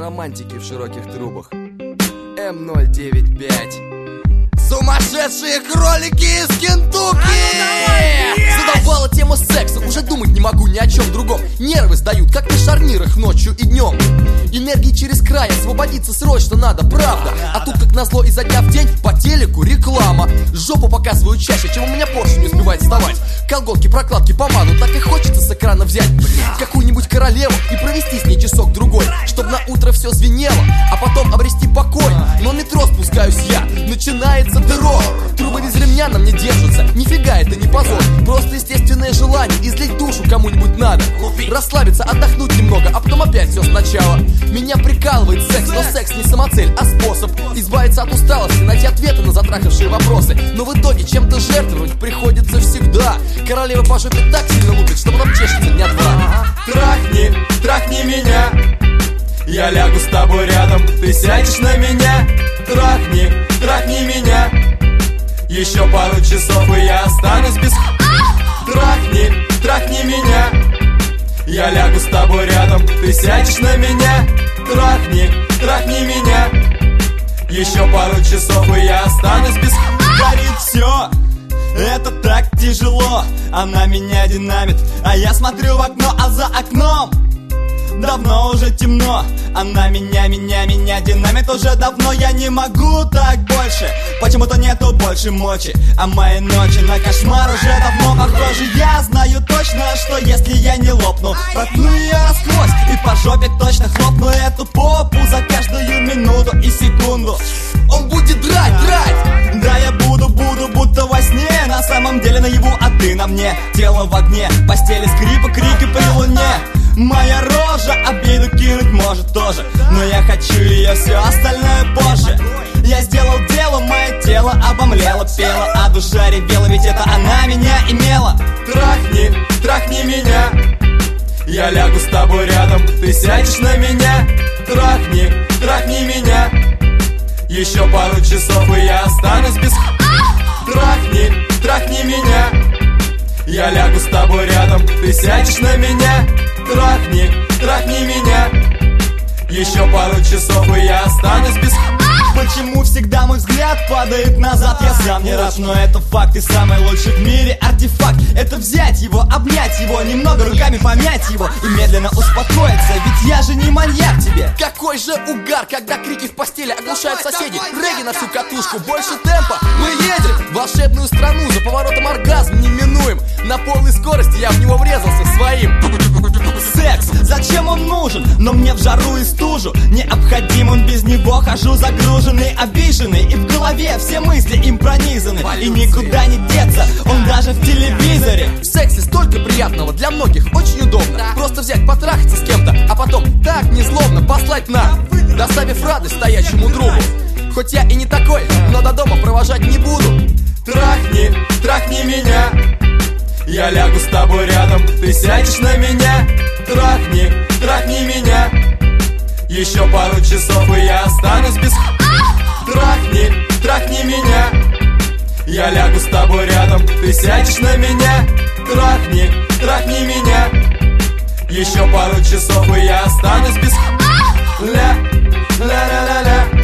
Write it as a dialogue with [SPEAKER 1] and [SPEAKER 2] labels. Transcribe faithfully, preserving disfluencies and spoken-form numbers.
[SPEAKER 1] романтики в широких трубах. эм ноль девять пять. Сумасшедшие кролики из Кентукки! Задолбала тема секса, уже думать не могу ни о чем другом. Нервы сдают, как на шарнирах ночью и днем. Энергии через край, освободиться срочно надо, правда. А тут, как назло, изо дня в день по телеку реклама. Жопу показываю чаще, чем у меня поршень не успевает вставать. Колготки, прокладки, помаду, так и хочется с экрана взять какую-нибудь королеву и провести с ней часок-другой, чтоб на утро все звенело, а потом обрести покой. Но в метро спускаюсь я, начинается террор. Трубы без ремня на мне держатся, нифига это не позор. Просто естественное желание излить душу кому-нибудь надо. Расслабиться, отдохнуть немного, а потом опять все сначала. Меня прикалывает секс, но секс не самоцель, а способ избавиться от усталости, найти ответы на затрахавшие вопросы. Но в итоге чем-то жертвовать приходится всегда. Королева по жопе так сильно лупит, что потом чешется дня два.
[SPEAKER 2] Трахни, трахни меня, я лягу с тобой рядом, ты сядешь на меня. Трахни, трахни меня, еще пару часов и я останусь без... Трахни, трахни меня, я лягу с тобой рядом, ты сядешь на меня. Трахни, трахни меня, еще пару часов и я останусь без... Горит все, это так тяжело, она меня динамит, а я смотрю в окно, а за окном давно уже темно. Она меня, меня, меня динамит уже давно. Я не могу так больше, почему-то нету больше мочи. А мои ночи на кошмар уже давно похожи. Я знаю точно, что если я не лопну, проткну ее насквозь и по жопе точно хлопну эту попу за каждую минуту и секунду.
[SPEAKER 1] Он будет драть, драть!
[SPEAKER 2] Да, я буду, буду, будто во сне. На самом деле наяву, а ты на мне. Тело в огне, постели скрипа, крики при луне. Моя рожа обиду кинуть может тоже, но я хочу ее, все остальное позже. Я сделал дело, мое тело обомлело, пело, а душа ревела, ведь это она меня имела. Трахни, трахни меня, я лягу с тобой рядом, ты сядешь на меня. Трахни, трахни меня, еще пару часов и я останусь без... Трахни, трахни меня, я лягу с тобой рядом, ты сядешь на меня. Трахни, трахни меня, еще пару часов и я останусь без... Почему всегда мой взгляд падает назад? Я сам не рад, но это факт. И самый лучший в мире артефакт — это взять его, обнять его, немного руками помять его и медленно успокоиться, ведь я же не маньяк тебе.
[SPEAKER 1] Какой же угар, когда крики в постели оглушают соседей. Регги на всю катушку, больше темпа. Мы едем в волшебную страну, за поворотом оргазм неминуем. На полной скорости я в него врезался своим.
[SPEAKER 2] Секс, зачем он нужен? Но мне в жару и стужу необходим он, без него хожу загруженный, обиженный, и в голове все мысли им пронизаны. И никуда не деться, он даже в телевизоре.
[SPEAKER 1] В сексе столько приятного, для многих очень удобно. Просто взять, потрахаться с кем-то, а потом так незлобно послать на, доставив радость стоящему другу. Хоть я и не такой, но до дома провожать не буду.
[SPEAKER 2] Трахни, трахни меня, я лягу с тобой рядом, ты сядешь на меня. Трахни, трахни меня, еще пару часов и я останусь без... Трахни, трахни меня, я лягу с тобой рядом, ты сядешь на меня. Трахни, трахни меня, еще пару часов и я останусь без... Ля, ля-ля-ля-ля.